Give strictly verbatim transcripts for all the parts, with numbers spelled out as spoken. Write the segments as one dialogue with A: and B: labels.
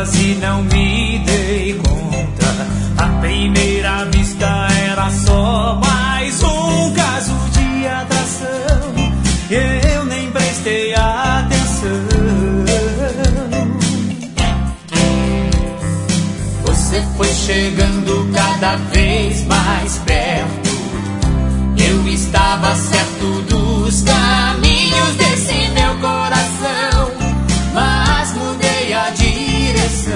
A: quase não me dei conta. À primeira vista era só mais um caso de atração. Eu nem prestei atenção. Você foi chegando cada vez mais perto. Eu estava certo dos caminhos desse meu coração, mas mudei a direção.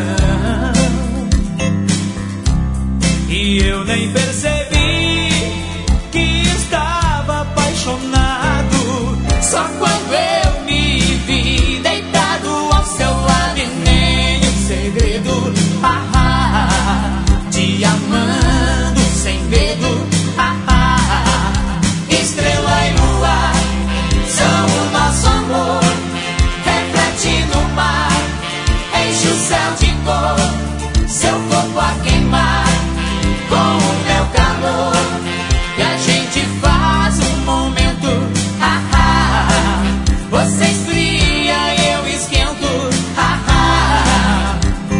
A: E eu nem percebi que estava apaixonado. Só quando eu me vi deitado ao seu lado e nem um segredo. Ah, ah, ah, te amando sem medo. Ah, ah, ah, estrela e lua são o nosso amor. Reflete no mar, enche o céu de cor. Seu corpo a queimar com o meu calor. E a gente faz um momento. Ah, ah, ah, você esfria e eu esquento. Ah, ah, ah.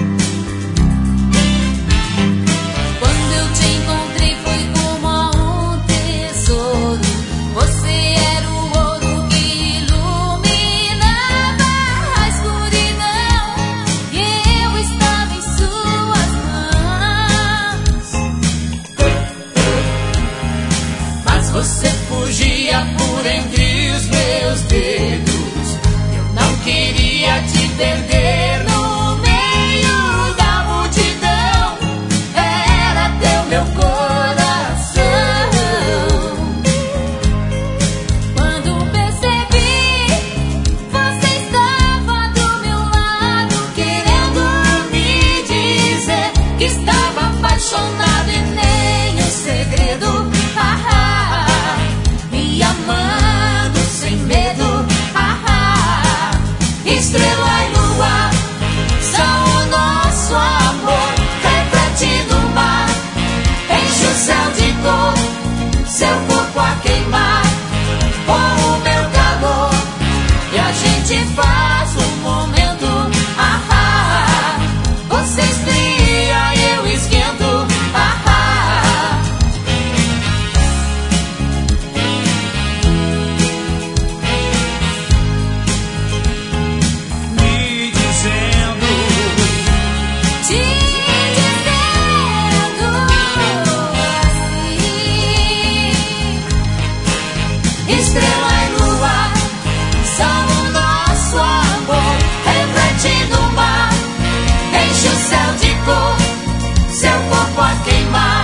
B: Quando eu te encontrei foi como um tesouro. Você era o ouro que iluminava a escuridão, e eu estava em suas mãos.
A: Mas você fugia por entre os meus dedos. Eu não queria te perder no meio da multidão. Era teu meu coração.
B: Quando percebi, você estava do meu lado, querendo me dizer que estava apaixonado e nem um segredo. Ah, ah, ah, me amando sem medo. Ah, ah, ah, estrela e lua são o nosso amor. Reflete no mar, enche o céu de cor. Seu corpo a queimar com o meu calor. E a gente faz um momento. Ah, ah, ah, você esfria e eu esquento. Ah, ah, ah. Me dizendo, Te dizendo assim:
A: estrela e lua são o nosso amor. Reflete no mar, enche o céu de cor. Seu corpo a queimar